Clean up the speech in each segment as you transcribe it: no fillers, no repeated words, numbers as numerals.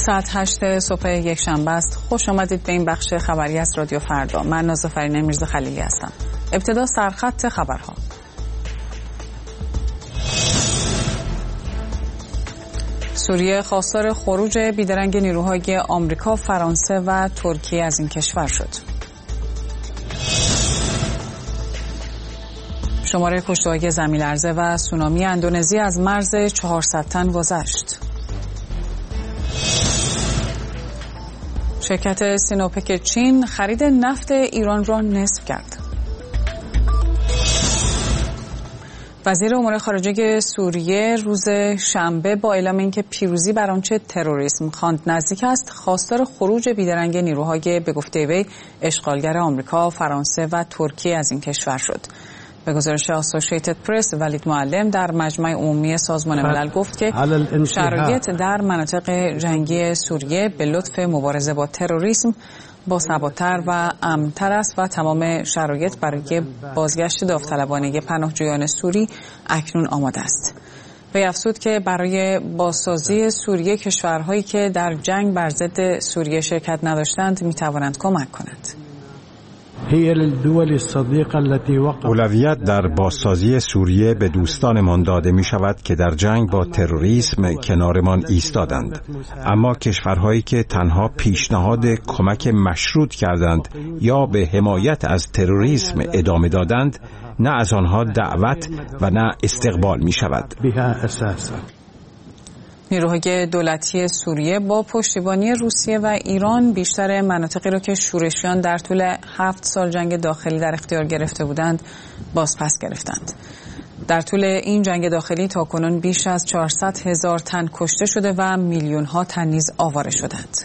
ساعت 8 صبح یک شنبه است. خوش آمدید به این بخش خبری از رادیو فردا. من نازافرین میرزا خلیلی هستم. ابتدا سرخط خبرها. سوریه خواستار خروج بیدرنگ نیروهای آمریکا، فرانسه و ترکیه از این کشور شد. شماره کشته‌های زمین‌لرزه و سونامی اندونزی از مرز 400 تن گذشت. شرکت سینوپک چین خرید نفت ایران را نصف کرد. وزیر امور خارجه سوریه روز شنبه با اعلام اینکه پیروزی بر آنچه تروریسم خواند نزدیک است، خواستار خروج بیدرنگ نیروهای به گفته وی اشغالگر آمریکا، فرانسه و ترکیه از این کشور شد. به گزارش اسوسییتد پرس، ولید معلم در مجمع عمومی سازمان ملل گفت که شرایط در مناطق جنگی سوریه به لطف مبارزه با تروریسم باثبات‌تر و امن‌تر است و تمام شرایط برای بازگشت داوطلبانه پناهجویان سوری اکنون آماده است. وی افزود که برای بازسازی سوریه کشورهایی که در جنگ بر ضد سوریه شرکت نداشتند می‌توانند کمک کنند. اولویت در بازسازی سوریه به دوستانمان داده می شود که در جنگ با تروریسم کنارمان ایستادند، اما کشورهایی که تنها پیشنهاد کمک مشروط کردند یا به حمایت از تروریسم ادامه دادند، نه از آنها دعوت و نه استقبال می شود. نیروهای دولتی سوریه با پشتیبانی روسیه و ایران بیشتر مناطقی را که شورشیان در طول 7 سال جنگ داخلی در اختیار گرفته بودند بازپس گرفتند. در طول این جنگ داخلی تاکنون بیش از 400,000 تن کشته شده و میلیون‌ها تن نیز آواره شدند.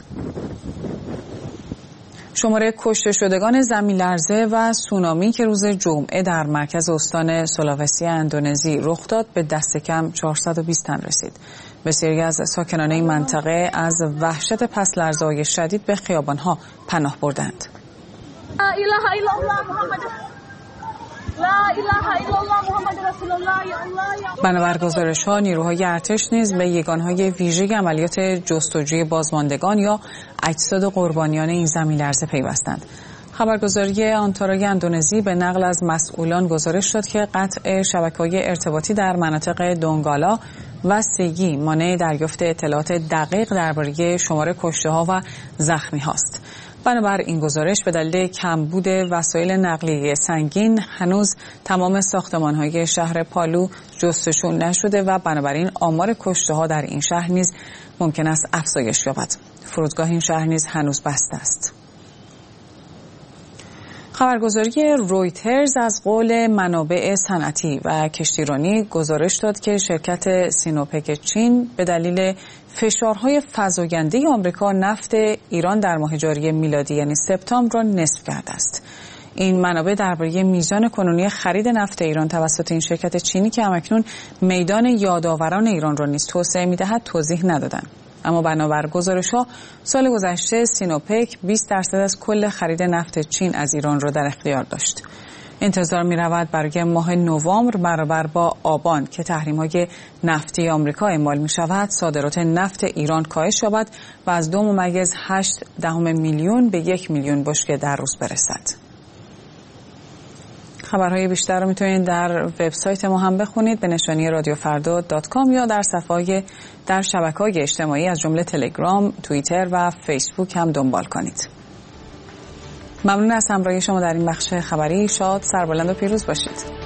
شماره کشته شدگان زمین‌لرزه و سونامی که روز جمعه در مرکز استان سولاوسی اندونزی رخ داد به دست کم 420 تن رسید. بسیاری از ساکنان این منطقه از وحشت پس لرزه‌های شدید به خیابان‌ها پناه بردند. لا اله الا الله محمد رسول الله. بنابر گزارش‌ها نیروهای ارتش نیز به یگانهای ویژه عملیات جستجوی بازماندگان یا اجساد قربانیان این زمین‌لرزه پیوستند. خبرگزاری آنتارای اندونزی به نقل از مسئولان گزارش داد که قطع شبکه‌های ارتباطی در مناطق دونگالا و سیگی مانع دریافت اطلاعات دقیق درباره شمار کشته‌ها و زخمی‌هاست. بنابر این گزارش به دلیل کمبود وسایل نقلیه سنگین هنوز تمام ساختمان‌های شهر پالو جستجو نشده و بنابراین آمار کشته‌ها در این شهر نیز ممکن است افزایش یابد. فرودگاه این شهر نیز هنوز بسته است. خبرگزاری رویترز از قول منابع صنعتی و کشتیرانی گزارش داد که شرکت سینوپک چین به دلیل فشارهای فزاینده آمریکا نفت ایران در ماه جاری میلادی یعنی سپتامبر را نصف کرده است. این منابع درباره میزان کنونی خرید نفت ایران توسط این شرکت چینی که همکنون میدان یادآوران ایران را نیز توسعه می‌دهد توضیح ندادند. اما بنابر گزارش‌ها سال گذشته سینوپک 20% از کل خرید نفت چین از ایران را در اختیار داشت. انتظار می‌رود برای ماه نوامبر برابر با آبان که تحریم‌های نفتی آمریکا اعمال می‌شود، صادرات نفت ایران کاهش یابد و از 2.8 میلیون به 1 میلیون بشکه در روز برسد. خبرهای بیشتر رو میتونید در وبسایت ما هم بخونید به نشانی radioffarda.com یا در شبکه‌های اجتماعی از جمله تلگرام، توییتر و فیسبوک هم دنبال کنید. ممنون از همراهی شما در این بخش خبری. شاد، سربلند و پیروز باشید.